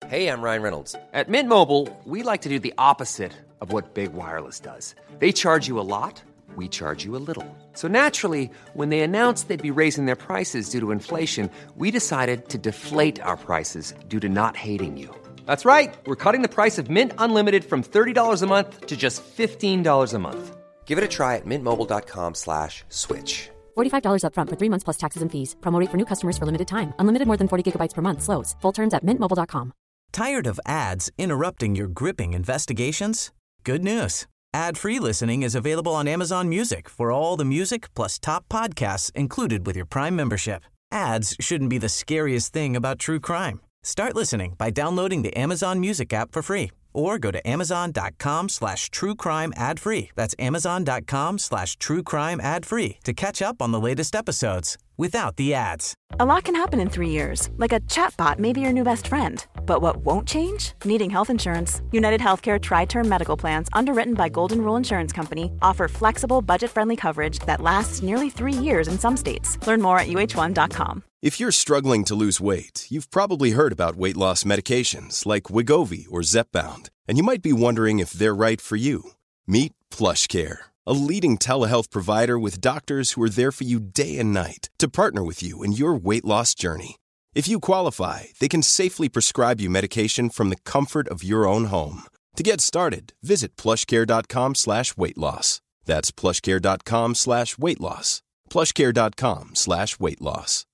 Hey, I'm Ryan Reynolds. At Mint Mobile, we like to do the opposite of what Big Wireless does. They charge you a lot, we charge you a little. So naturally, when they announced they'd be raising their prices due to inflation, we decided to deflate our prices due to not hating you. That's right. We're cutting the price of Mint Unlimited from $30 a month to just $15 a month. Give it a try at mintmobile.com/switch. $45 up front for 3 months plus taxes and fees. Promo rate for new customers for limited time. Unlimited more than 40 gigabytes per month. Slows full terms at mintmobile.com. Tired of ads interrupting your gripping investigations? Good news. Ad-free listening is available on Amazon Music for all the music plus top podcasts included with your Prime membership. Ads shouldn't be the scariest thing about true crime. Start listening by downloading the Amazon Music app for free or go to amazon.com/truecrime ad-free. That's amazon.com/truecrime ad-free to catch up on the latest episodes without the ads. A lot can happen in 3 years, like a chatbot may be your new best friend. But what won't change? Needing health insurance. United Healthcare Tri-Term Medical Plans, underwritten by Golden Rule Insurance Company, offer flexible, budget-friendly coverage that lasts nearly 3 years in some states. Learn more at uh1.com. If you're struggling to lose weight, you've probably heard about weight loss medications like Wegovy or Zepbound, and you might be wondering if they're right for you. Meet PlushCare, a leading telehealth provider with doctors who are there for you day and night to partner with you in your weight loss journey. If you qualify, they can safely prescribe you medication from the comfort of your own home. To get started, visit plushcare.com/weightloss. That's plushcare.com/weightloss. plushcare.com/weightloss.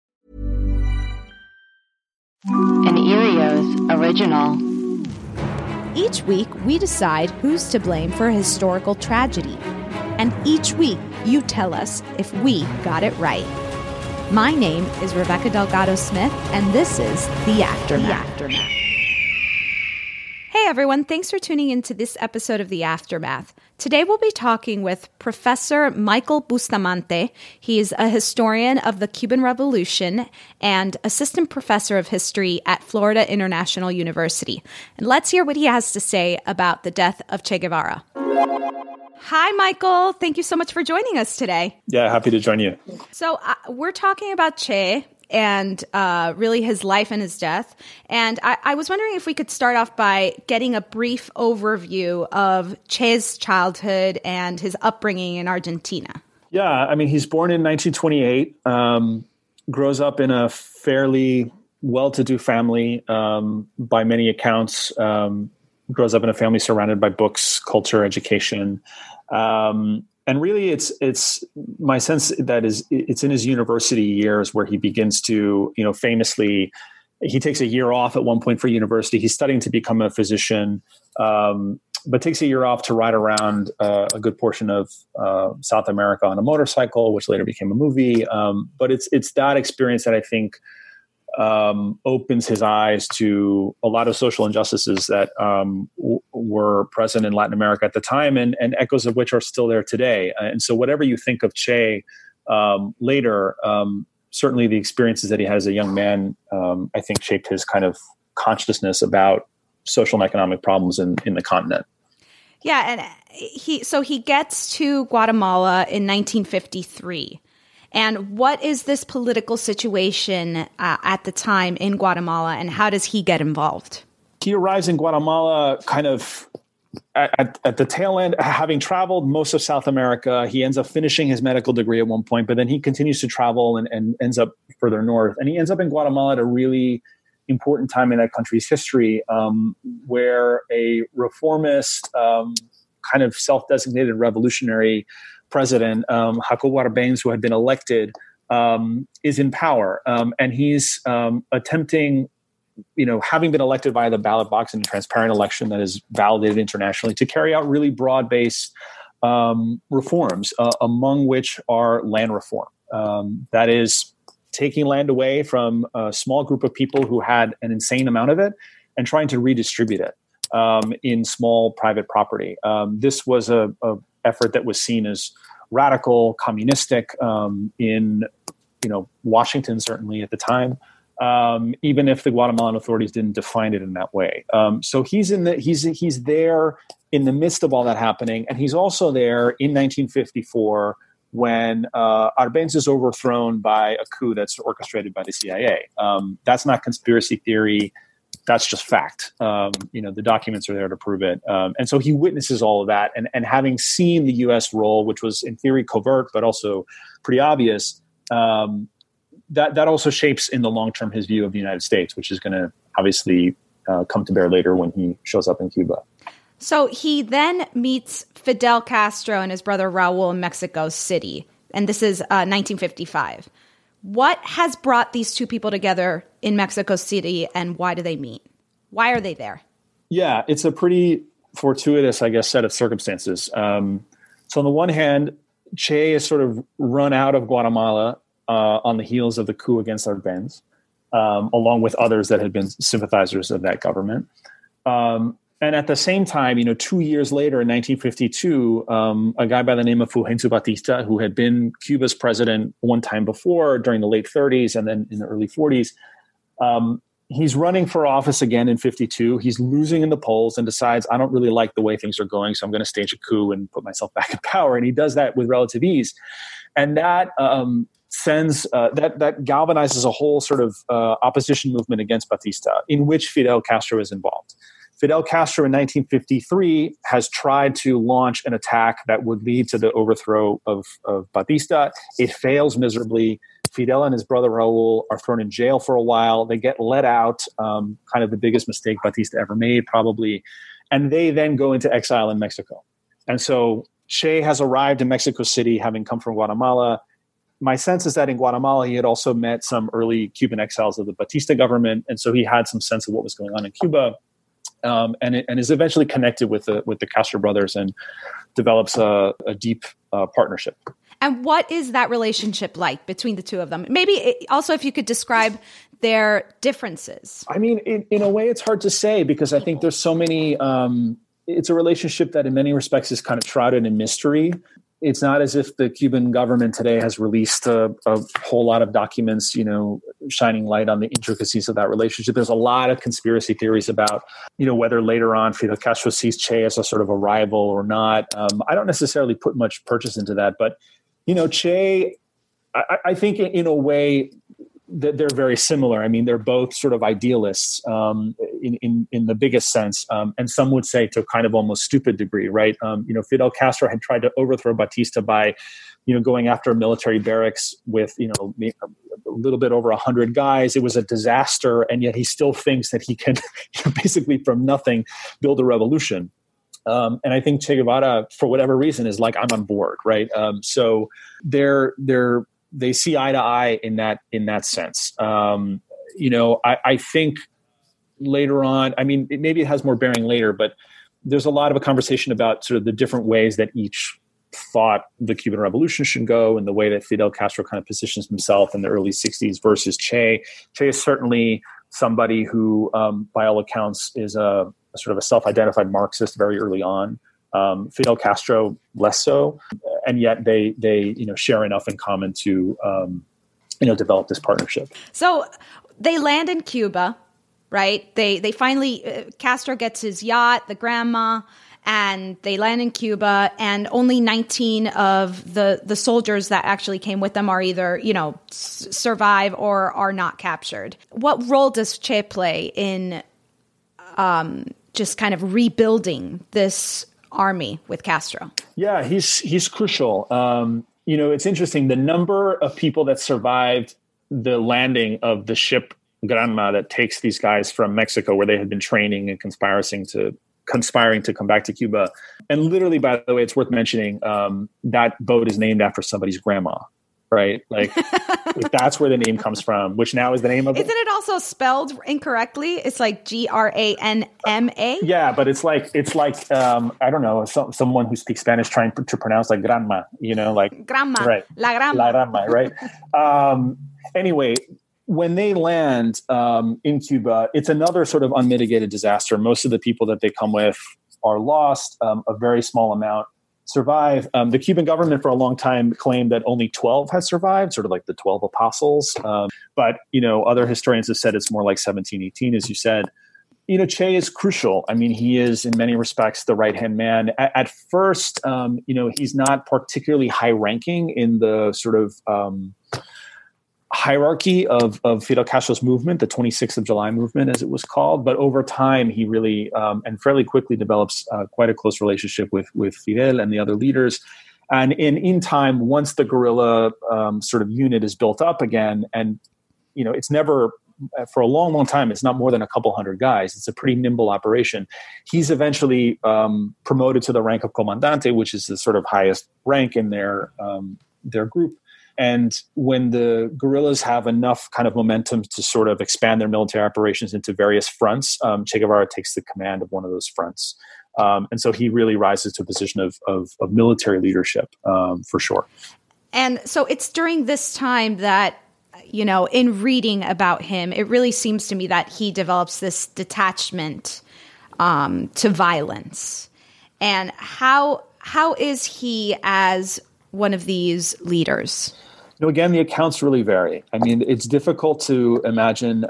An Erios original. Each week, we decide who's to blame for a historical tragedy. And each week, you tell us if we got it right. My name is Rebecca Delgado Smith, and this is The Aftermath. Hey everyone, thanks for tuning into this episode of The Aftermath. Today we'll be talking with Professor Michael Bustamante. He's a historian of the Cuban Revolution and assistant professor of history at Florida International University. And let's hear what he has to say about the death of Che Guevara. Hi, Michael. Thank you so much for joining us today. Yeah, happy to join you. So we're talking about Che and really his life and his death. And I was wondering if we could start off by getting a brief overview of Che's childhood and his upbringing in Argentina. Yeah, I mean, he's born in 1928, grows up in a fairly well-to-do family by many accounts, grows up in a family surrounded by books, culture, education. And really, it's my sense that it's in his university years where he begins to, famously, he takes a year off at one point for university. He's studying to become a physician, but takes a year off to ride around a good portion of South America on a motorcycle, which later became a movie. But it's that experience that I think opens his eyes to a lot of social injustices that were present in Latin America at the time, and echoes of which are still there today. And so whatever you think of Che later, certainly the experiences that he had as a young man, I think shaped his kind of consciousness about social and economic problems in the continent. Yeah, and he gets to Guatemala in 1953. And what is this political situation at the time in Guatemala, and how does he get involved? He arrives in Guatemala kind of at the tail end, having traveled most of South America. He ends up finishing his medical degree at one point, but then he continues to travel and ends up further north. And he ends up in Guatemala at a really important time in that country's history, where a reformist, kind of self-designated revolutionary president, Jacobo Arbenz, who had been elected, is in power. And he's attempting, having been elected via the ballot box in a transparent election that is validated internationally, to carry out really broad-based reforms, among which are land reform. That is taking land away from a small group of people who had an insane amount of it and trying to redistribute it in small private property. This was a effort that was seen as radical, communistic in Washington, certainly at the time, even if the Guatemalan authorities didn't define it in that way. So he's there in the midst of all that happening, and he's also there in 1954 when Arbenz is overthrown by a coup that's orchestrated by the CIA. That's not conspiracy theory. that's just fact. The documents are there to prove it. And so he witnesses all of that. And having seen the U.S. role, which was in theory covert, but also pretty obvious, that also shapes in the long term his view of the United States, which is going to obviously come to bear later when he shows up in Cuba. So he then meets Fidel Castro and his brother Raul in Mexico City. And this is 1955. What has brought these two people together in Mexico City, and why do they meet? Why are they there? Yeah, it's a pretty fortuitous, I guess, set of circumstances. So on the one hand, Che is sort of run out of Guatemala on the heels of the coup against Arbenz, along with others that had been sympathizers of that government. And at the same time, 2 years later in 1952, a guy by the name of Fulgencio Batista, who had been Cuba's president one time before during the late 30s and then in the early 40s, he's running for office again in 52. He's losing in the polls and decides, I don't really like the way things are going, so I'm going to stage a coup and put myself back in power. And he does that with relative ease. And that that galvanizes a whole sort of opposition movement against Batista, in which Fidel Castro is involved. Fidel Castro in 1953 has tried to launch an attack that would lead to the overthrow of Batista. It fails miserably. Fidel and his brother Raul are thrown in jail for a while. They get let out, kind of the biggest mistake Batista ever made, probably. And they then go into exile in Mexico. And so Che has arrived in Mexico City, having come from Guatemala. My sense is that in Guatemala, he had also met some early Cuban exiles of the Batista government. And so he had some sense of what was going on in Cuba. And is eventually connected with the Castro brothers and develops a deep partnership. And what is that relationship like between the two of them? Maybe also if you could describe their differences. I mean, in a way, it's hard to say because I think there's so many. It's a relationship that in many respects is kind of shrouded in mystery. It's not as if the Cuban government today has released a whole lot of documents, shining light on the intricacies of that relationship. There's a lot of conspiracy theories about, whether later on Fidel Castro sees Che as a sort of a rival or not. I don't necessarily put much purchase into that, but, Che, I think in a way that they're very similar. I mean, they're both sort of idealists in the biggest sense, and some would say to a kind of almost stupid degree, right? Fidel Castro had tried to overthrow Batista by, going after a military barracks with, a little bit over 100 guys. It was a disaster, and yet he still thinks that he can basically from nothing build a revolution. And I think Che Guevara, for whatever reason, is like, I'm on board, right? So they see eye to eye in that sense. I think later on, I mean, maybe it has more bearing later, but there's a lot of a conversation about sort of the different ways that each thought the Cuban Revolution should go and the way that Fidel Castro kind of positions himself in the early 60s versus Che. Che is certainly somebody who, by all accounts, is a sort of a self-identified Marxist very early on. Fidel Castro less so, and yet they share enough in common to develop this partnership. So they land in Cuba, right? They finally Castro gets his yacht, the Grandma, and they land in Cuba. And only 19 of the soldiers that actually came with them are either survive or are not captured. What role does Che play in just kind of rebuilding this army with Castro? Yeah, he's crucial. It's interesting. The number of people that survived the landing of the ship Granma that takes these guys from Mexico, where they had been training and conspiring to come back to Cuba. And literally, by the way, it's worth mentioning that boat is named after somebody's grandma. Right? Like that's where the name comes from, which now is the name of it. Isn't it also spelled incorrectly? It's like Granma. Yeah, but it's like I don't know, someone who speaks Spanish trying to pronounce like grandma, like grandma, right? La grandma, la grandma, right? Anyway, when they land in Cuba, it's another sort of unmitigated disaster. Most of the people that they come with are lost. A very small amount survive. The Cuban government for a long time claimed that only 12 had survived, sort of like the 12 apostles. But other historians have said it's more like 17, 18, as you said. Che is crucial. I mean, he is in many respects the right-hand man. At first, he's not particularly high-ranking in the sort of hierarchy of Fidel Castro's movement, the 26th of July movement, as it was called. But over time, he really and fairly quickly develops quite a close relationship with Fidel and the other leaders. And in time, once the guerrilla sort of unit is built up again, and it's never, for a long, long time, it's not more than a couple hundred guys. It's a pretty nimble operation. He's eventually promoted to the rank of comandante, which is the sort of highest rank in their group. And when the guerrillas have enough kind of momentum to sort of expand their military operations into various fronts, Che Guevara takes the command of one of those fronts. And so he really rises to a position of military leadership, for sure. And so it's during this time that, in reading about him, it really seems to me that he develops this detachment to violence. And how is he as one of these leaders? Again, the accounts really vary. I mean, it's difficult to imagine,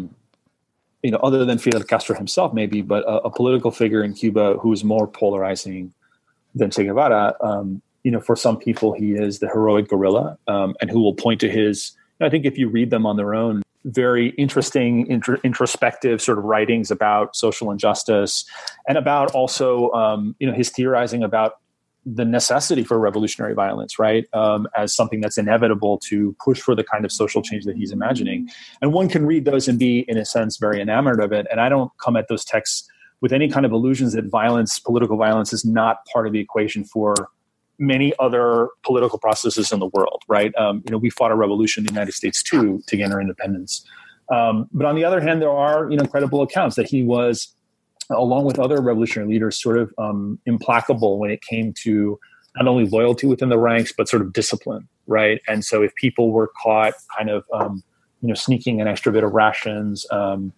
other than Fidel Castro himself, maybe, but a political figure in Cuba who is more polarizing than Che Guevara. For some people, he is the heroic guerrilla, and who will point to his. I think if you read them on their own, very interesting, introspective sort of writings about social injustice, and about also, his theorizing about the necessity for revolutionary violence, right? As something that's inevitable to push for the kind of social change that he's imagining. And one can read those and be, in a sense, very enamored of it. And I don't come at those texts with any kind of illusions that violence, political violence, is not part of the equation for many other political processes in the world, right? We fought a revolution in the United States too to gain our independence. But on the other hand, there are, credible accounts that he was, along with other revolutionary leaders, sort of implacable when it came to not only loyalty within the ranks, but sort of discipline, right? And so if people were caught kind of, sneaking an extra bit of rations and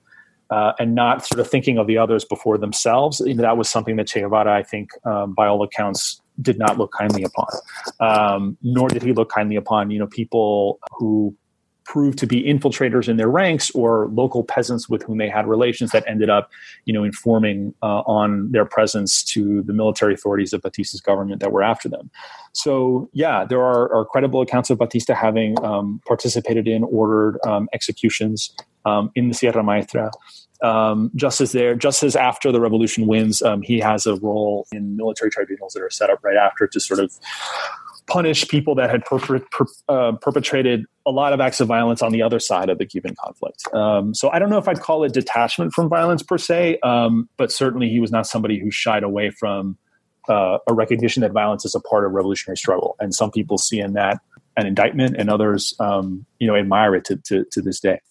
not sort of thinking of the others before themselves, that was something that Che Guevara, I think, by all accounts, did not look kindly upon. Nor did he look kindly upon, people who proved to be infiltrators in their ranks or local peasants with whom they had relations that ended up, informing on their presence to the military authorities of Batista's government that were after them. So, yeah, there are credible accounts of Batista having participated in ordered executions in the Sierra Maestra. Just as after the revolution wins, he has a role in military tribunals that are set up right after to sort of punish people that had perpetrated a lot of acts of violence on the other side of the Cuban conflict. So I don't know if I'd call it detachment from violence per se, but certainly he was not somebody who shied away from a recognition that violence is a part of revolutionary struggle. And some people see in that an indictment, and others, admire it to this day.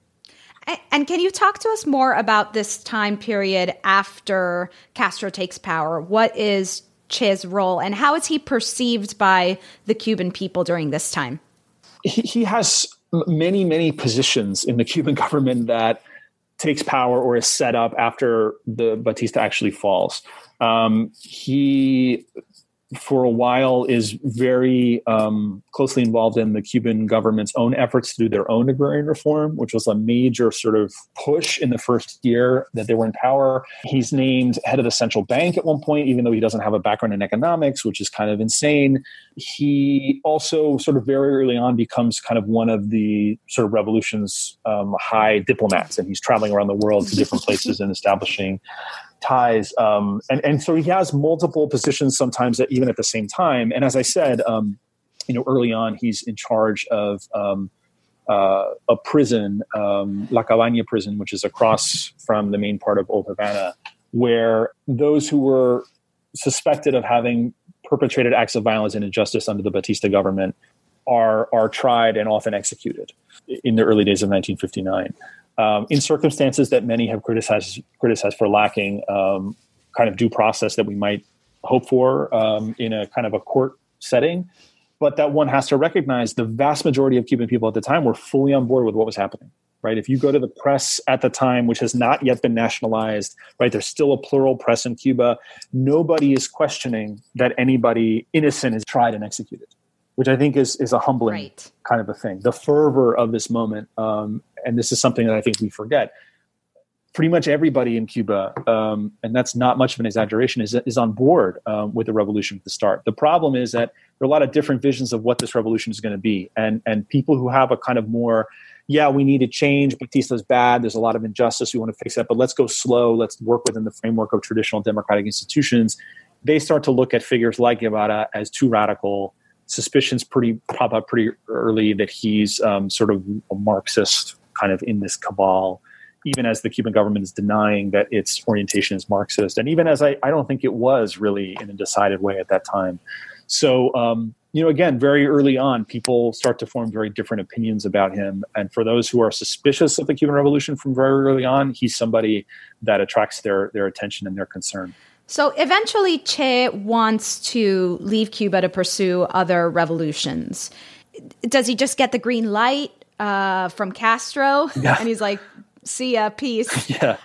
And can you talk to us more about this time period after Castro takes power? What is Che's role, and how is he perceived by the Cuban people during this time? He has many, many positions in the Cuban government that takes power or is set up after the Batista actually falls. He, for a while, is very closely involved in the Cuban government's own efforts to do their own agrarian reform, which was a major sort of push in the first year that they were in power. He's named head of the central bank at one point, even though he doesn't have a background in economics, which is kind of insane. He also sort of very early on becomes kind of one of the sort of revolution's high diplomats, and he's traveling around the world to different places and establishing ties. And so he has multiple positions sometimes even at the same time. And as I said, early on, he's in charge of a prison, La Cabaña prison, which is across from the main part of Old Havana, where those who were suspected of having perpetrated acts of violence and injustice under the Batista government are tried and often executed in the early days of 1959. In circumstances that many have criticized for lacking kind of due process that we might hope for in a kind of a court setting, but that one has to recognize the vast majority of Cuban people at the time were fully on board with what was happening, right? If you go to the press at the time, which has not yet been nationalized, right, there's still a plural press in Cuba, nobody is questioning that anybody innocent is tried and executed, which I think is a humbling kind of a thing. The fervor of this moment, and this is something that I think we forget. pretty much everybody in Cuba, and that's not much of an exaggeration, is on board with the revolution at the start. The problem is that there are a lot of different visions of what this revolution is going to be, and people who have a kind of more, we need to change, Batista's bad, there's a lot of injustice, we want to fix that, but let's go slow, let's work within the framework of traditional democratic institutions. They start to look at figures like Guevara as too radical. Suspicions pop up pretty early that he's sort of a Marxist kind of in this cabal, even as the Cuban government is denying that its orientation is Marxist. And even as I don't think it was really in a decided way at that time. So, again, very early on, people start to form very different opinions about him. And for those who are suspicious of the Cuban Revolution from very early on, he's somebody that attracts their attention and their concern. So eventually Che wants to leave Cuba to pursue other revolutions. Does he just get the green light from Castro? Yeah. And he's like, see ya, peace. Yeah.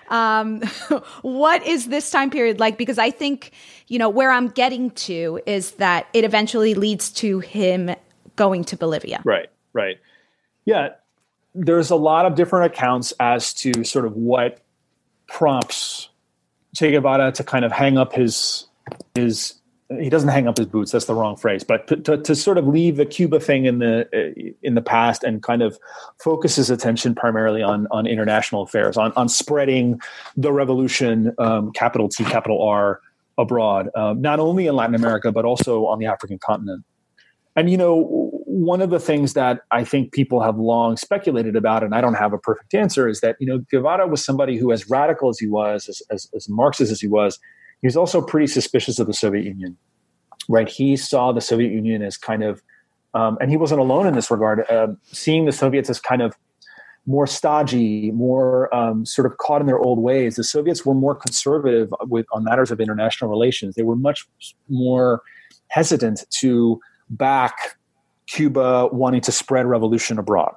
What is this time period like? Because I think, where I'm getting to is that it eventually leads to him going to Bolivia. Right. Yeah. There's a lot of different accounts as to sort of what prompts Che Guevara to kind of hang up his he doesn't hang up his boots, that's the wrong phrase, but to sort of leave the Cuba thing in the past and kind of focus his attention primarily on international affairs, on spreading the revolution, capital T, capital R, abroad, not only in Latin America, but also on the African continent. And, one of the things that I think people have long speculated about, and I don't have a perfect answer, is that, Guevara was somebody who, as radical as he was, as Marxist as he was also pretty suspicious of the Soviet Union, right? He saw the Soviet Union as kind of, and he wasn't alone in this regard, seeing the Soviets as kind of more stodgy, more sort of caught in their old ways. The Soviets were more conservative on matters of international relations. They were much more hesitant to back Cuba wanting to spread revolution abroad,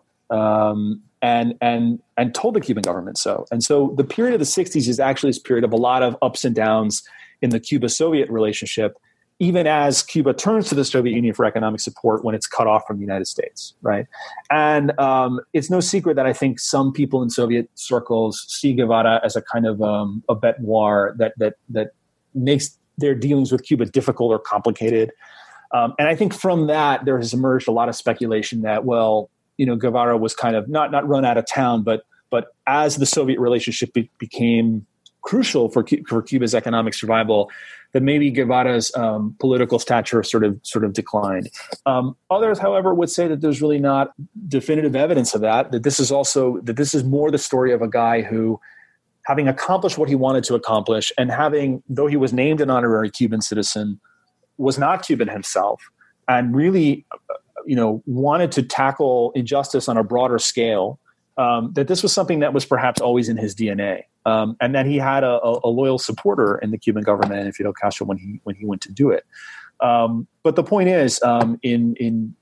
and told the Cuban government so. And so the period of the 60s is actually this period of a lot of ups and downs in the Cuba-Soviet relationship, even as Cuba turns to the Soviet Union for economic support when it's cut off from the United States, right? And it's no secret that I think some people in Soviet circles see Guevara as a kind of a bête noire that makes their dealings with Cuba difficult or complicated. And I think from that, there has emerged a lot of speculation that, Guevara was kind of not run out of town, but as the Soviet relationship became crucial for Cuba's economic survival, that maybe Guevara's political stature sort of declined. Others, however, would say that there's really not definitive evidence of that this is more the story of a guy who, having accomplished what he wanted to accomplish, and though he was named an honorary Cuban citizen, was not Cuban himself, and really, wanted to tackle injustice on a broader scale, that this was something that was perhaps always in his DNA, and that he had a loyal supporter in the Cuban government and Fidel Castro when he went to do it. But the point is, in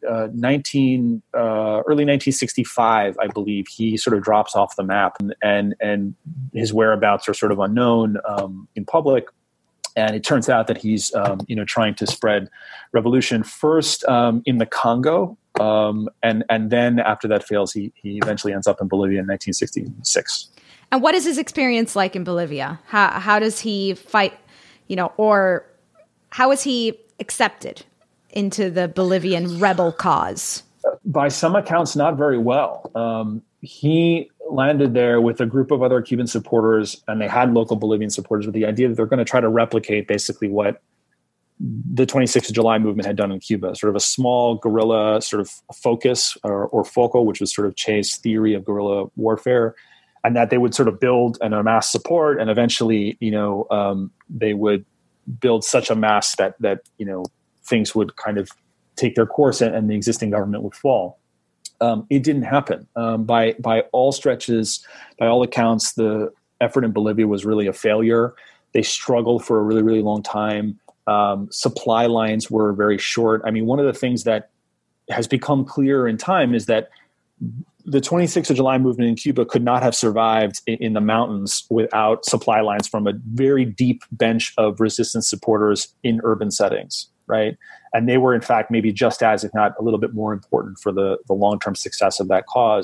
early 1965, I believe, he sort of drops off the map, and his whereabouts are sort of unknown in public. And it turns out that he's, trying to spread revolution first in the Congo, and then after that fails, he eventually ends up in Bolivia in 1966. And what is his experience like in Bolivia? How does he fight, or how is he accepted into the Bolivian rebel cause? By some accounts, not very well. He landed there with a group of other Cuban supporters, and they had local Bolivian supporters with the idea that they're going to try to replicate basically what the 26th of July movement had done in Cuba, sort of a small guerrilla sort of focus or foco, which was sort of Che's theory of guerrilla warfare, and that they would sort of build and amass support, and eventually, they would build such a mass that things would kind of take their course and the existing government would fall. It didn't happen. By all stretches, by all accounts, the effort in Bolivia was really a failure. They struggled for a really, really long time. Supply lines were very short. I mean, one of the things that has become clear in time is that the 26th of July movement in Cuba could not have survived in the mountains without supply lines from a very deep bench of resistance supporters in urban settings, right? And they were, in fact, maybe just as, if not a little bit more important for the long-term success of that cause.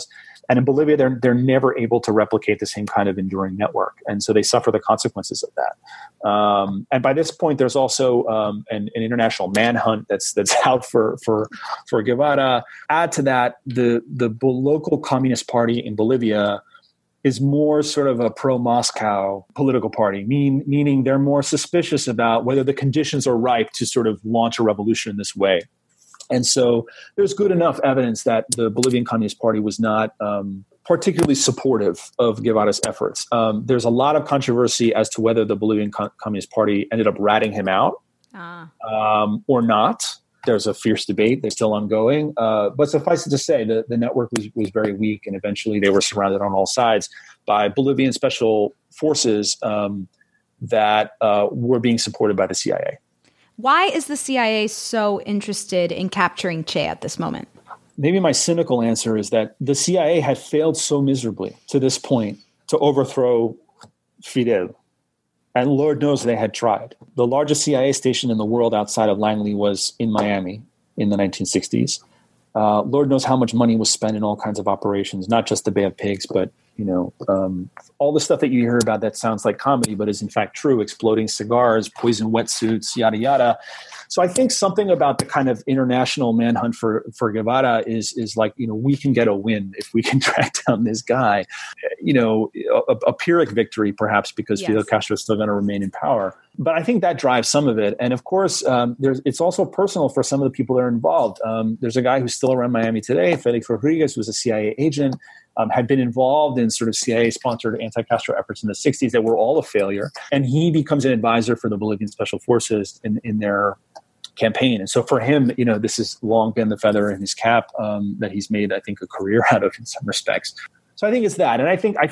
And in Bolivia, they're never able to replicate the same kind of enduring network. And so they suffer the consequences of that. And by this point, there's also an international manhunt that's out for Guevara. Add to that, the local Communist Party in Bolivia is more sort of a pro-Moscow political party, meaning they're more suspicious about whether the conditions are ripe to sort of launch a revolution in this way. And so there's good enough evidence that the Bolivian Communist Party was not particularly supportive of Guevara's efforts. There's a lot of controversy as to whether the Bolivian Communist Party ended up ratting him out or not. There's a fierce debate. They're still ongoing. But suffice it to say, the network was very weak, and eventually they were surrounded on all sides by Bolivian special forces that were being supported by the CIA. Why is the CIA so interested in capturing Che at this moment? Maybe my cynical answer is that the CIA had failed so miserably to this point to overthrow Fidel. And Lord knows they had tried. The largest CIA station in the world outside of Langley was in Miami in the 1960s. Lord knows how much money was spent in all kinds of operations, not just the Bay of Pigs, but all the stuff that you hear about that sounds like comedy, but is in fact true: exploding cigars, poison wetsuits, yada yada. So I think something about the kind of international manhunt for Guevara is like, we can get a win if we can track down this guy. A Pyrrhic victory, perhaps, because Fidel Castro is still going to remain in power. But I think that drives some of it. And of course, it's also personal for some of the people that are involved. There's a guy who's still around Miami today, Felix Rodriguez, who was a CIA agent, had been involved in sort of CIA-sponsored anti-Castro efforts in the 60s that were all a failure. And he becomes an advisor for the Bolivian Special Forces in their campaign. And so for him, this has long been the feather in his cap that he's made, I think, a career out of in some respects. So I think it's that. And I think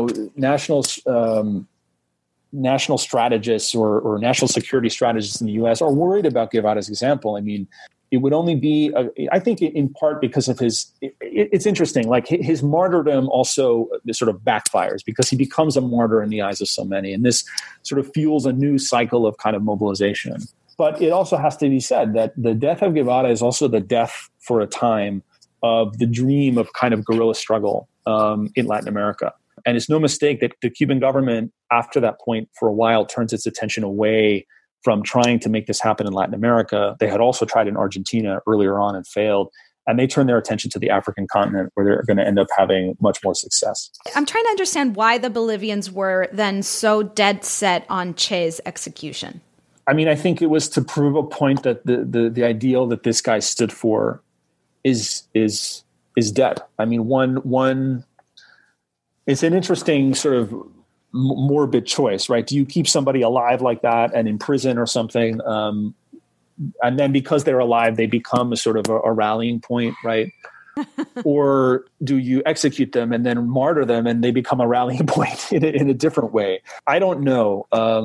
national strategists or national security strategists in the U.S. are worried about Guevara's example. I mean, it would only be, I think in part because of it's interesting, like his martyrdom also sort of backfires because he becomes a martyr in the eyes of so many. And this sort of fuels a new cycle of kind of mobilization. But it also has to be said that the death of Guevara is also the death for a time of the dream of kind of guerrilla struggle in Latin America. And it's no mistake that the Cuban government, after that point, for a while, turns its attention away from trying to make this happen in Latin America. They had also tried in Argentina earlier on and failed. And they turned their attention to the African continent, where they're going to end up having much more success. I'm trying to understand why the Bolivians were then so dead set on Che's execution. I mean, I think it was to prove a point that the ideal that this guy stood for is dead. I mean, one it's an interesting sort of morbid choice, right? Do you keep somebody alive like that and in prison or something? And then because they're alive, they become a sort of a rallying point, right? Or do you execute them and then martyr them and they become a rallying point in a different way? I don't know.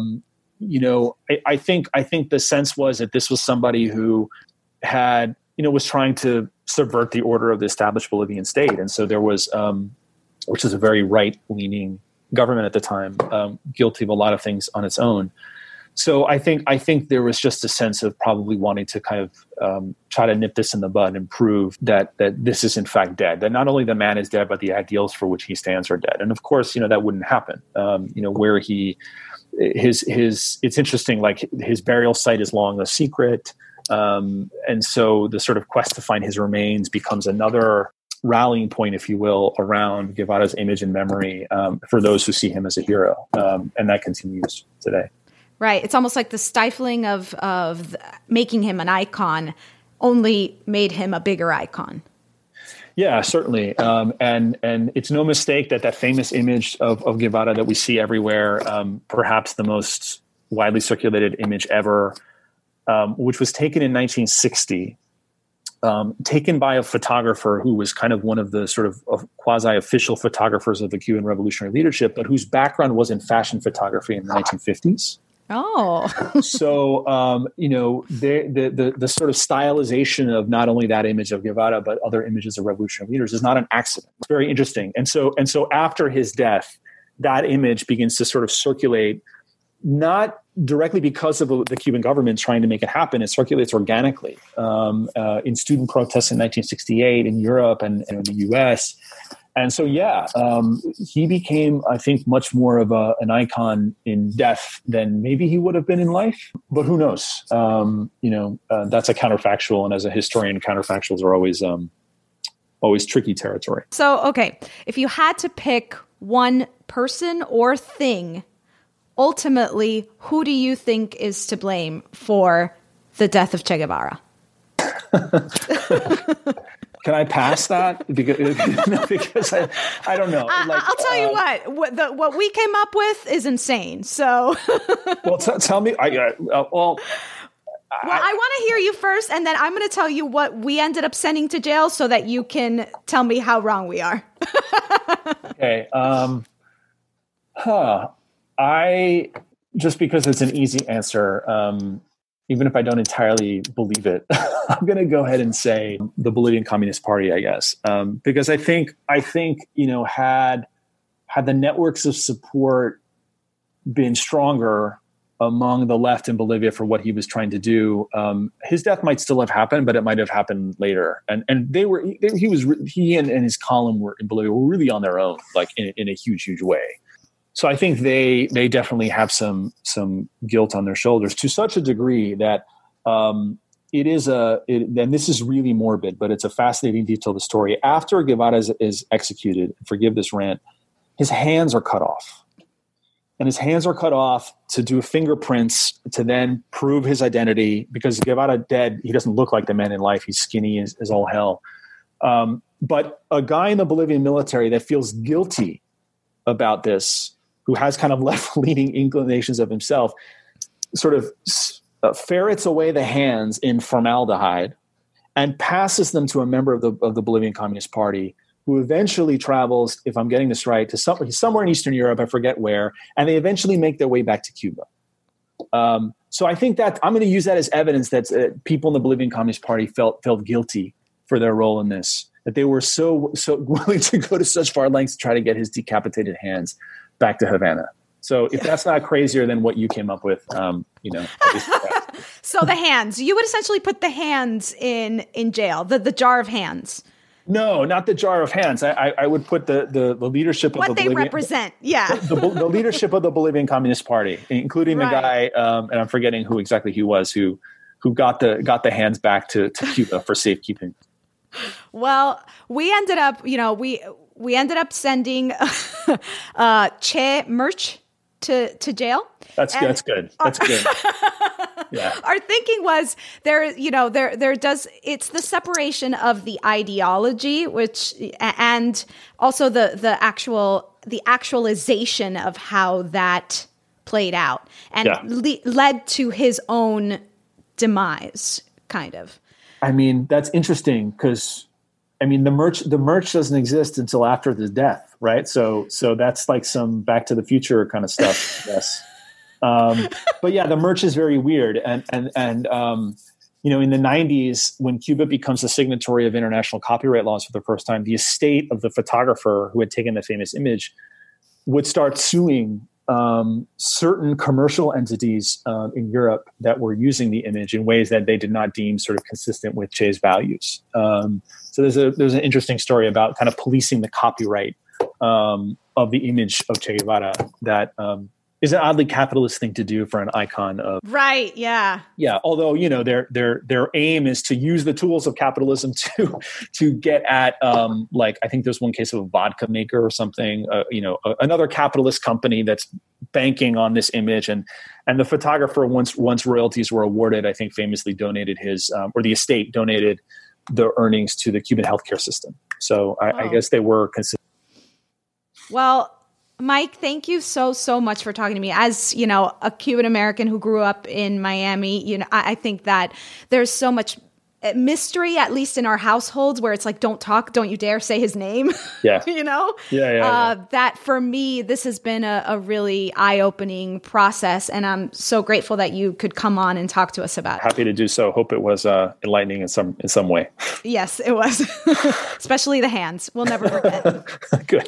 I think the sense was that this was somebody who had, was trying to subvert the order of the established Bolivian state. And so there was, which is a very right-leaning government at the time, guilty of a lot of things on its own. So I think there was just a sense of probably wanting to kind of try to nip this in the bud and prove that this is in fact dead. That not only the man is dead, but the ideals for which he stands are dead. And of course, that wouldn't happen. Where it's interesting. Like his burial site is long a secret, and so the sort of quest to find his remains becomes another rallying point, if you will, around Guevara's image and memory for those who see him as a hero, and that continues today. Right. It's almost like the stifling of making him an icon only made him a bigger icon. Yeah, certainly. And it's no mistake that famous image of Guevara that we see everywhere, perhaps the most widely circulated image ever, which was taken in 1960, taken by a photographer who was kind of one of the sort of quasi-official photographers of the Cuban revolutionary leadership, but whose background was in fashion photography in the 1950s. Oh, so the sort of stylization of not only that image of Guevara but other images of revolutionary leaders is not an accident. It's very interesting, and so after his death, that image begins to sort of circulate, not directly because of the Cuban government trying to make it happen. It circulates organically in student protests in 1968 in Europe and in the U.S. And so, he became, I think, much more of an icon in death than maybe he would have been in life. But who knows? That's a counterfactual. And as a historian, counterfactuals are always tricky territory. So, okay, if you had to pick one person or thing, ultimately, who do you think is to blame for the death of Che Guevara? Can I pass that? Because I don't know. I'll tell you what we came up with is insane. So, well, tell me. I want to hear you first, and then I'm going to tell you what we ended up sending to jail, so that you can tell me how wrong we are. Okay. I just because it's an easy answer. Even if I don't entirely believe it, I'm going to go ahead and say the Bolivian Communist Party, I guess, because I think had the networks of support been stronger among the left in Bolivia for what he was trying to do, his death might still have happened, but it might have happened later. And he and his column in Bolivia were really on their own, like in a huge way. So I think they definitely have some guilt on their shoulders to such a degree that and this is really morbid, but it's a fascinating detail of the story. After Guevara is executed, forgive this rant, his hands are cut off. And his hands are cut off to do fingerprints to then prove his identity, because Guevara dead, he doesn't look like the man in life. He's skinny as all hell. But a guy in the Bolivian military that feels guilty about this, who has kind of left-leaning inclinations of himself, sort of ferrets away the hands in formaldehyde and passes them to a member of the Bolivian Communist Party, who eventually travels, if I'm getting this right, to somewhere in Eastern Europe, I forget where, and they eventually make their way back to Cuba. So I think that I'm going to use that as evidence that people in the Bolivian Communist Party felt guilty for their role in this, that they were so willing to go to such far lengths to try to get his decapitated hands back to Havana. So if that's not crazier than what you came up with, So the hands, you would essentially put the hands in jail, the jar of hands. No, not the jar of hands. I would put the leadership of what the they Bolivian, represent. Yeah, the leadership of the Bolivian Communist Party, including the guy, and I'm forgetting who exactly he was, who got the hands back to Cuba for safekeeping. Well, we ended up, we ended up sending Che merch to jail. That's good. Yeah. Our thinking was it's the separation of the ideology, and also the actualization of how that played out and led to his own demise, kind of. I mean, that's interesting because, I mean, the merch doesn't exist until after the death, right? So that's like some Back to the Future kind of stuff. Yes. But yeah, the merch is very weird. And in the 90s, when Cuba becomes a signatory of international copyright laws for the first time, the estate of the photographer who had taken the famous image would start suing certain commercial entities in Europe that were using the image in ways that they did not deem sort of consistent with Che's values. So there's an interesting story about kind of policing the copyright of the image of Che Guevara that is an oddly capitalist thing to do for an icon of. Right. Yeah. Yeah. Although, their aim is to use the tools of capitalism to get at, I think there's one case of a vodka maker or something, another capitalist company that's banking on this image. And the photographer, once royalties were awarded, I think famously donated or the estate donated the earnings to the Cuban healthcare system. So I guess they were consistent. Well, Mike, thank you so much for talking to me. As, a Cuban American who grew up in Miami, I think that there's so much mystery, at least in our households, where it's like, don't you dare say his name. Yeah. Yeah. That for me, this has been a really eye-opening process. And I'm so grateful that you could come on and talk to us about it. Happy to do so. Hope it was enlightening in some way. Yes, it was. Especially the hands. We'll never forget. Good.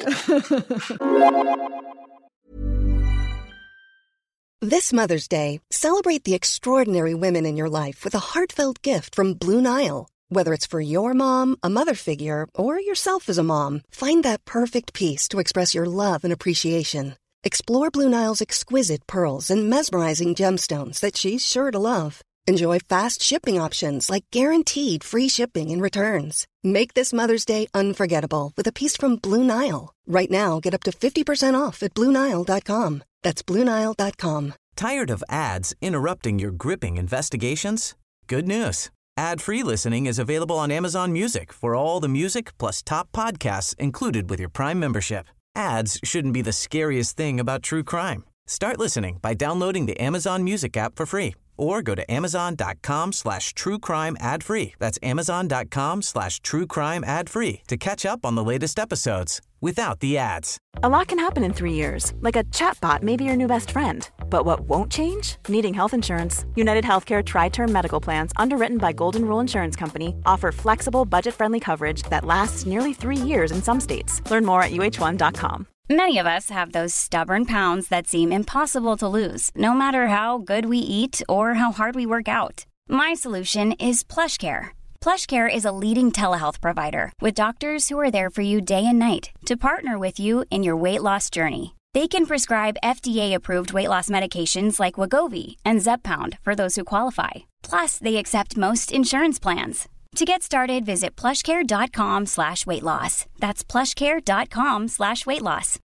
This Mother's Day, celebrate the extraordinary women in your life with a heartfelt gift from Blue Nile. Whether it's for your mom, a mother figure, or yourself as a mom, find that perfect piece to express your love and appreciation. Explore Blue Nile's exquisite pearls and mesmerizing gemstones that she's sure to love. Enjoy fast shipping options like guaranteed free shipping and returns. Make this Mother's Day unforgettable with a piece from Blue Nile. Right now, get up to 50% off at BlueNile.com. That's BlueNile.com. Tired of ads interrupting your gripping investigations? Good news. Ad-free listening is available on Amazon Music for all the music plus top podcasts included with your Prime membership. Ads shouldn't be the scariest thing about true crime. Start listening by downloading the Amazon Music app for free or go to amazon.com/truecrime ad-free. That's amazon.com/truecrime ad-free to catch up on the latest episodes without the ads. A lot can happen in 3 years, like a chatbot may be your new best friend. But what won't change? Needing health insurance. United Healthcare Tri-Term Medical Plans, underwritten by Golden Rule Insurance Company, offer flexible, budget-friendly coverage that lasts nearly 3 years in some states. Learn more at uh1.com. Many of us have those stubborn pounds that seem impossible to lose, no matter how good we eat or how hard we work out. My solution is PlushCare. PlushCare is a leading telehealth provider with doctors who are there for you day and night to partner with you in your weight loss journey. They can prescribe FDA-approved weight loss medications like Wegovy and Zepbound for those who qualify. Plus, they accept most insurance plans. To get started, visit plushcare.com/weight loss. That's plushcare.com/weight loss.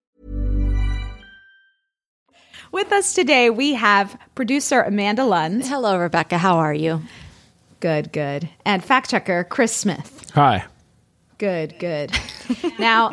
With us today, we have producer Amanda Lund. Hello, Rebecca. How are you? Good, good. And fact checker Chris Smith. Hi. Good, good. Now,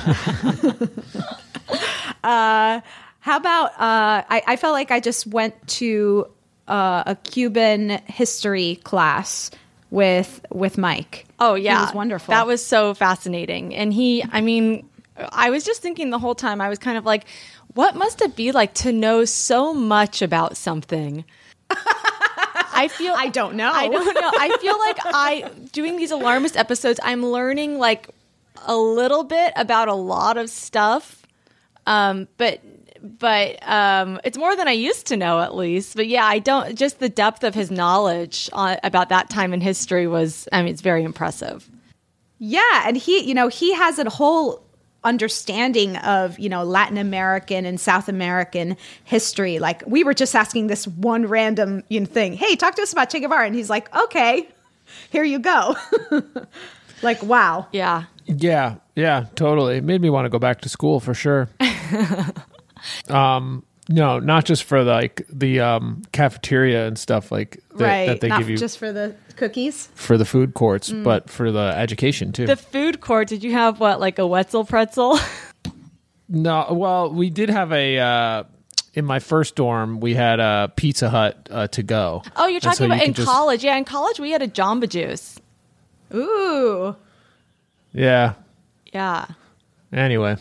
how about, I felt like I just went to a Cuban history class with Mike. Oh, yeah. It was wonderful. That was so fascinating. And I was just thinking the whole time, I was kind of like, what must it be like to know so much about something? I don't know. I feel like doing these alarmist episodes, I'm learning like a little bit about a lot of stuff. But it's more than I used to know, at least. But yeah, just the depth of his knowledge about that time in history was, it's very impressive. Yeah. And he has a whole understanding of, Latin American and South American history. Like, we were just asking this one random thing. Hey, talk to us about Che Guevara. And he's like, okay, here you go. Like, wow. Yeah. Yeah, totally. It made me want to go back to school for sure. No, not just for the cafeteria and stuff that they give you. Just for the cookies? For the food courts, but for the education too. The food court, did you have like a Wetzel pretzel? No, well, we did have in my first dorm, we had a Pizza Hut to go. Oh, you're talking about in college. Yeah, in college we had a Jamba Juice. Ooh. Yeah. Yeah. Anyway.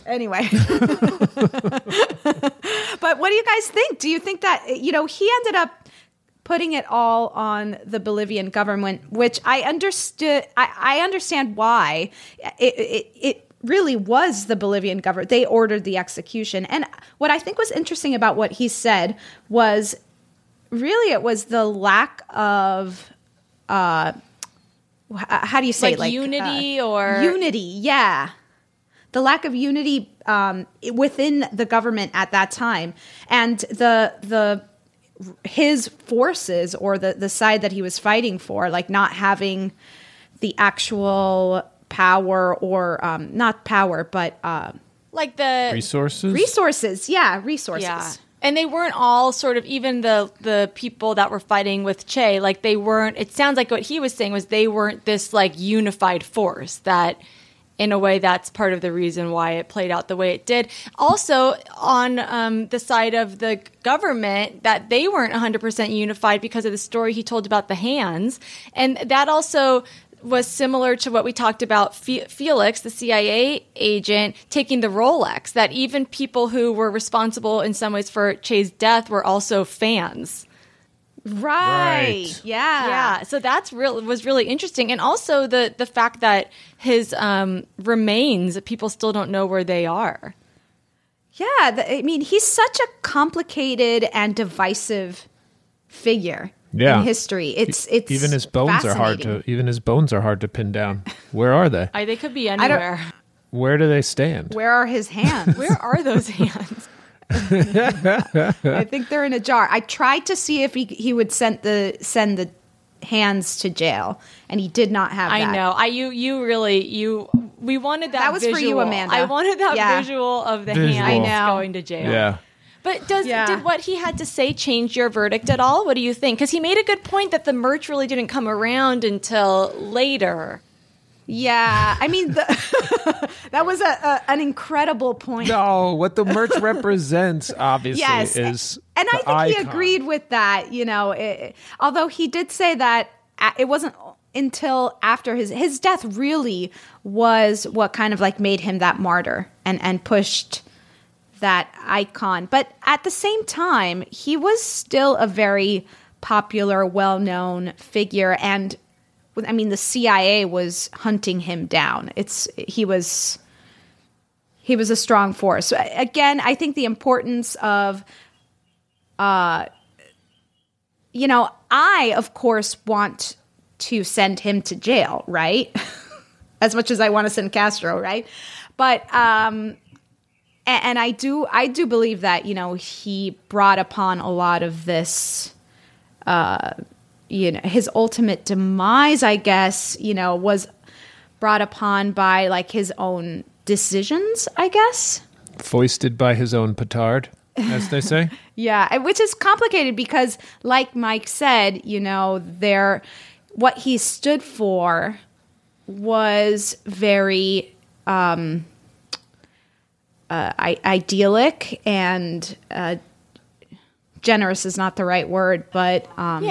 But what do you guys think? Do you think that, he ended up putting it all on the Bolivian government, which I understood. I understand why. It really was the Bolivian government. They ordered the execution. And what I think was interesting about what he said was really it was the lack of, how do you say? Like unity or? Unity, yeah. The lack of unity within the government at that time, and his forces, or the side that he was fighting for, like not having the actual power, or not power, but like the resources. Yeah, resources. Yeah. And they weren't all sort of, even the people that were fighting with Che, like they weren't. It sounds like what he was saying was they weren't this like unified force that. In a way, that's part of the reason why it played out the way it did. Also, on the side of the government, that they weren't 100% unified because of the story he told about the hands. And that also was similar to what we talked about Felix, the CIA agent, taking the Rolex, that even people who were responsible in some ways for Che's death were also fans. Right. Yeah. So was really interesting. And also the fact that his remains, people still don't know where they are. Yeah. He's such a complicated and divisive figure. Yeah. in history. It's even his bones are hard to pin down. Where are they? They could be anywhere. Where do they stand? Where are his hands? Where are those hands? I think they're in a jar. I tried to see if he would send the hands to jail, and he did not have that. I know. We wanted that. That was visual. for you, Amanda. I wanted that visual of the hands going to jail. Yeah. But did what he had to say change your verdict at all? What do you think? Because he made a good point that the merch really didn't come around until later. Yeah, I mean, that was an incredible point. No, what the merch represents, obviously, is and I think icon. he agreed with that. Although he did say that it wasn't until after his death really was what kind of like made him that martyr and pushed that icon. But at the same time, he was still a very popular, well-known figure, and I mean, the CIA was hunting him down. He was a strong force. So again, I think the importance of, I of course want to send him to jail, right? As much as I want to send Castro, right? But and I do believe that he brought upon a lot of this. His ultimate demise, I guess, was brought upon by like his own decisions, I guess. Foisted by his own petard, as they say. Yeah, which is complicated because, like Mike said, what he stood for was very idyllic and generous is not the right word, but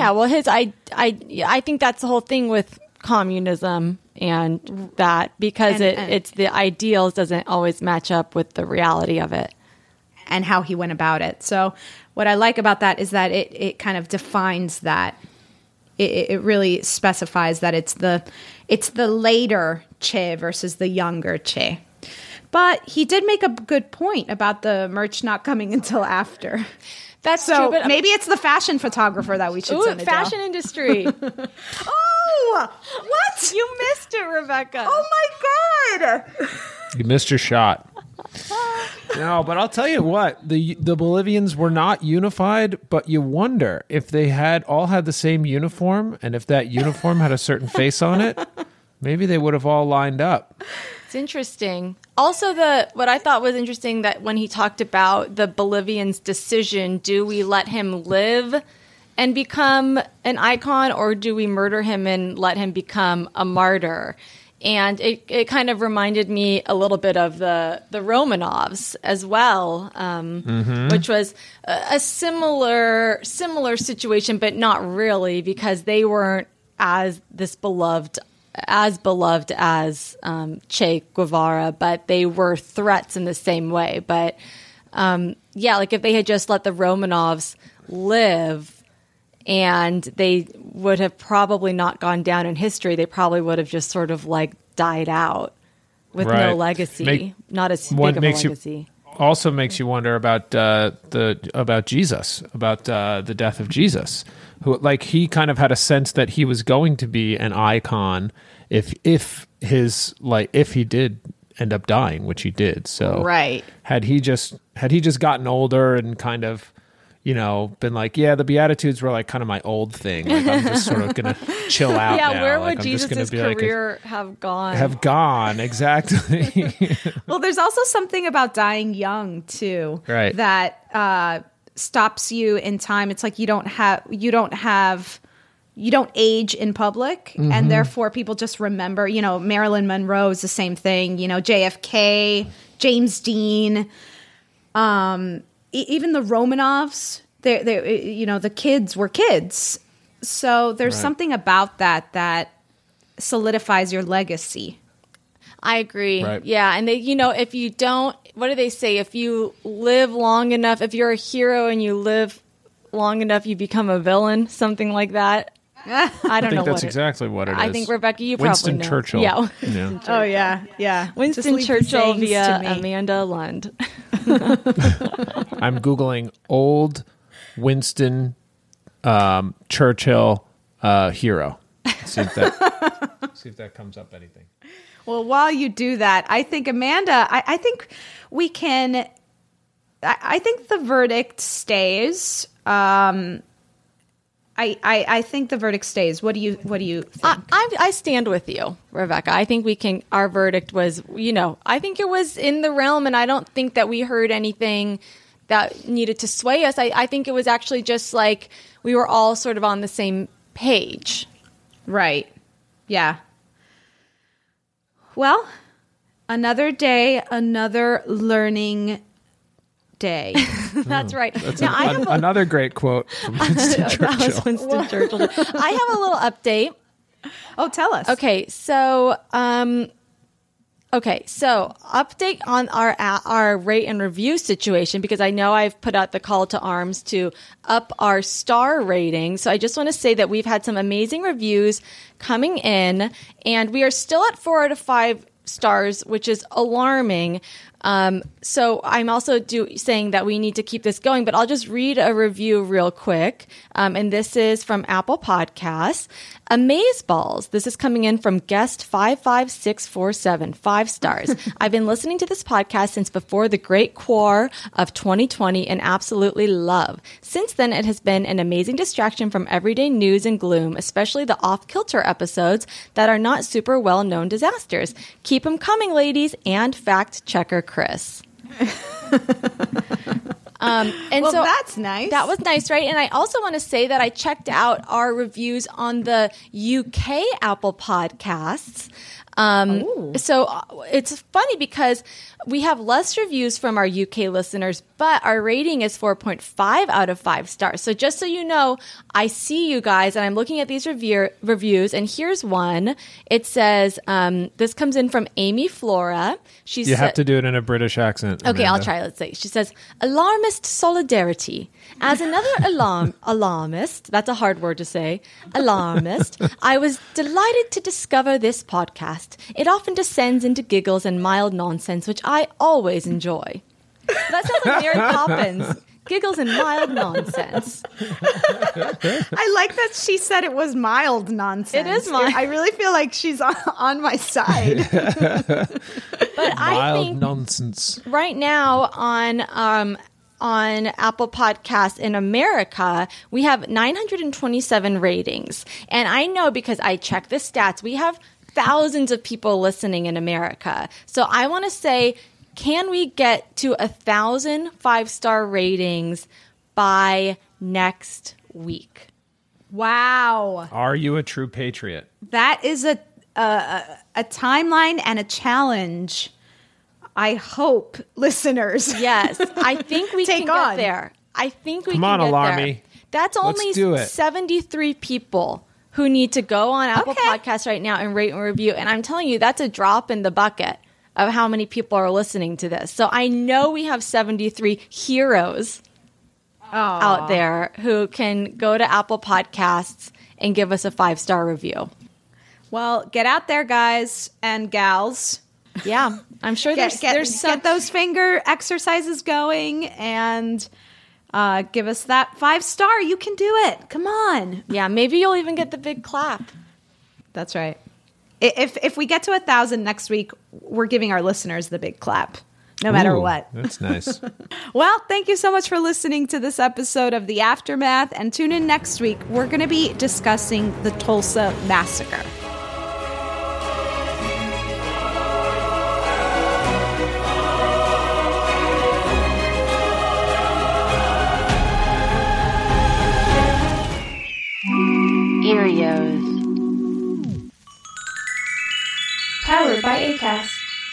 I think that's the whole thing with communism and that because it's the ideals doesn't always match up with the reality of it and how he went about it. So what I like about that is that it kind of defines that. It really specifies that it's the later Che versus the younger Che. But he did make a good point about the merch not coming until after. That's so true, but maybe it's the fashion photographer that we should send to fashion jail. Industry. Oh, what? You missed it, Rebecca. Oh my God. You missed your shot. No, but I'll tell you what, the Bolivians were not unified, but you wonder if they all had the same uniform, and if that uniform had a certain face on it, maybe they would have all lined up. It's interesting. Also, what I thought was interesting that when he talked about the Bolivians' decision, do we let him live and become an icon, or do we murder him and let him become a martyr? And it kind of reminded me a little bit of the Romanovs as well, which was a similar situation, but not really, because they weren't as beloved as Che Guevara, but they were threats in the same way. But like if they had just let the Romanovs live, and they would have probably not gone down in history. They probably would have just sort of like died out with no legacy, not as big of a legacy. Also makes you wonder about Jesus, about the death of Jesus, who like he kind of had a sense that he was going to be an icon if he did end up dying, which he did. So right. Had he just gotten older and kind of been like, yeah, the Beatitudes were like kind of my old thing. Like I'm just sort of gonna chill out. Yeah, now. where like, would Jesus' career have gone? Have gone, exactly. Well, there's also something about dying young too, right? That stops you in time. It's like you don't age in public, and therefore people just remember. Marilyn Monroe is the same thing. JFK, James Dean. Even the Romanovs, the kids were kids. So there's something about that solidifies your legacy. I agree. Right. Yeah. And if you don't, what do they say? If you live long enough, if you're a hero and you live long enough, you become a villain, something like that. I don't know. That's exactly what it is. I think, Rebecca, you Winston probably know. Churchill. Yeah. Yeah. Oh, yeah. Winston Churchill via Amanda Lund. I'm Googling old Winston Churchill hero. See if that comes up anything. Well, while you do that, I think, Amanda, I think we can. I think the verdict stays. I think the verdict stays. What do you think? I stand with you, Rebecca. I think we can. Our verdict was, I think it was in the realm, and I don't think that we heard anything that needed to sway us. I think it was actually just like we were all sort of on the same page. Right. Yeah. Well, another day, another learning day. That's right. That's another great quote from Winston Churchill. That was Winston Churchill. I have a little update. Oh, tell us. Okay, so update on our rate and review situation, because I know I've put out the call to arms to up our star rating. So I just want to say that we've had some amazing reviews coming in, and we are still at 4 out of 5 stars, which is alarming. So I'm also saying that we need to keep this going, but I'll just read a review real quick. And this is from Apple Podcasts. Amazeballs. This is coming in from guest 55647, 5 stars. I've been listening to this podcast since before the great quar of 2020 and absolutely love. Since then, it has been an amazing distraction from everyday news and gloom, especially the off-kilter episodes that are not super well-known disasters. Keep them coming, ladies, and fact checker Chris. And so that's nice. That was nice, right? And I also want to say that I checked out our reviews on the UK Apple Podcasts. So it's funny because we have less reviews from our UK listeners, but our rating is 4.5 out of 5 stars. So just so you know, I see you guys, and I'm looking at these reviews, and here's one. It says, this comes in from Amy Flora. You have to do it in a British accent, Okay, Amanda. I'll try. Let's see. She says, alarmist solidarity. As another alarmist, that's a hard word to say, alarmist, I was delighted to discover this podcast. It often descends into giggles and mild nonsense, which I always enjoy. That sounds like Mary Poppins. Giggles and mild nonsense. I like that she said it was mild nonsense. It is mild. I really feel like she's on my side. But I think nonsense. Right now on Apple Podcasts in America, we have 927 ratings. And I know because I check the stats, we have thousands of people listening in America. So I want to say, can we get to 1,000 5-star ratings by next week? Wow. Are you a true patriot? That is a timeline and a challenge. I hope, listeners. Yes, I think we can get there. I think we can get Alarmy. there. That's only 73 people who need to go on Apple Podcasts right now and rate and review. And I'm telling you, that's a drop in the bucket of how many people are listening to this. So I know we have 73 heroes out there who can go to Apple Podcasts and give us a 5-star review. Well, get out there, guys and gals. Yeah, I'm sure there's some... Get those finger exercises going and give us that 5-star. You can do it. Come on. Yeah, maybe you'll even get the big clap. That's right. If we get to 1,000 next week, we're giving our listeners the big clap, no matter what. That's nice. Well, thank you so much for listening to this episode of The Aftermath, and tune in next week. We're going to be discussing the Tulsa Massacre. Erios. Powered by Acast.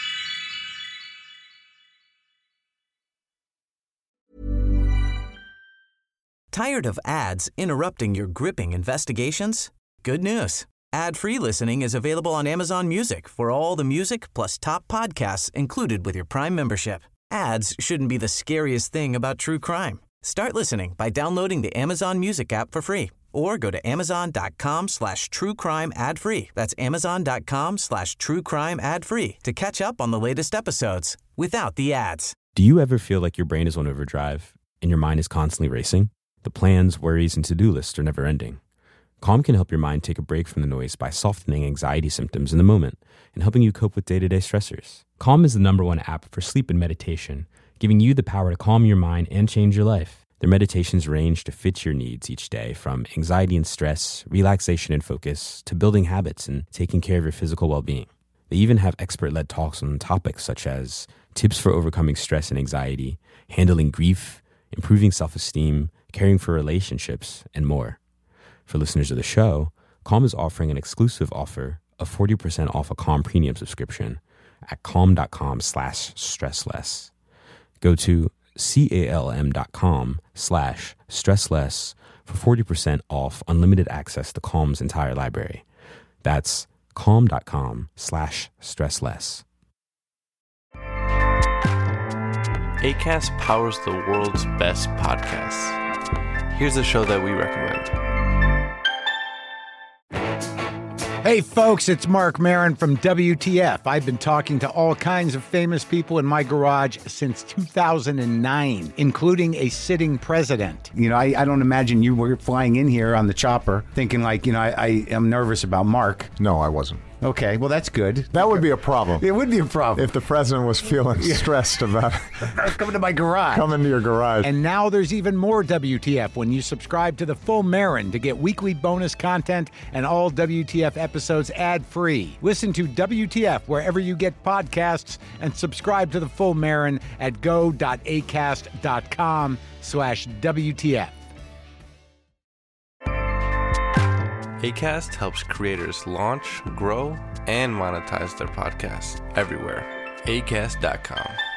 Tired of ads interrupting your gripping investigations? Good news. Ad-free listening is available on Amazon Music for all the music plus top podcasts included with your Prime membership. Ads shouldn't be the scariest thing about true crime. Start listening by downloading the Amazon Music app for free or go to amazon.com/truecrime ad-free. That's amazon.com/truecrime ad-free to catch up on the latest episodes without the ads. Do you ever feel like your brain is on overdrive and your mind is constantly racing? The plans, worries, and to-do lists are never ending. Calm can help your mind take a break from the noise by softening anxiety symptoms in the moment and helping you cope with day-to-day stressors. Calm is the #1 app for sleep and meditation, giving you the power to calm your mind and change your life. Their meditations range to fit your needs each day, from anxiety and stress, relaxation and focus, to building habits and taking care of your physical well-being. They even have expert-led talks on topics such as tips for overcoming stress and anxiety, handling grief, improving self-esteem, caring for relationships, and more. For listeners of the show, Calm is offering an exclusive offer of 40% off a Calm premium subscription at calm.com/stressless. Go to calm.com/stressless for 40% off unlimited access to Calm's entire library. That's calm.com/stressless. Acast powers the world's best podcasts. Here's a show that we recommend. Hey folks, it's Mark Maron from WTF. I've been talking to all kinds of famous people in my garage since 2009, including a sitting president. You know, I don't imagine you were flying in here on the chopper thinking like, you know, I am nervous about Mark. No, I wasn't. Okay, well, that's good. That would be a problem. It would be a problem. If the president was feeling stressed about coming to my garage. Coming to your garage. And now there's even more WTF when you subscribe to The Full Marin to get weekly bonus content and all WTF episodes ad-free. Listen to WTF wherever you get podcasts and subscribe to The Full Marin at go.acast.com/WTF. Acast helps creators launch, grow, and monetize their podcasts everywhere. Acast.com.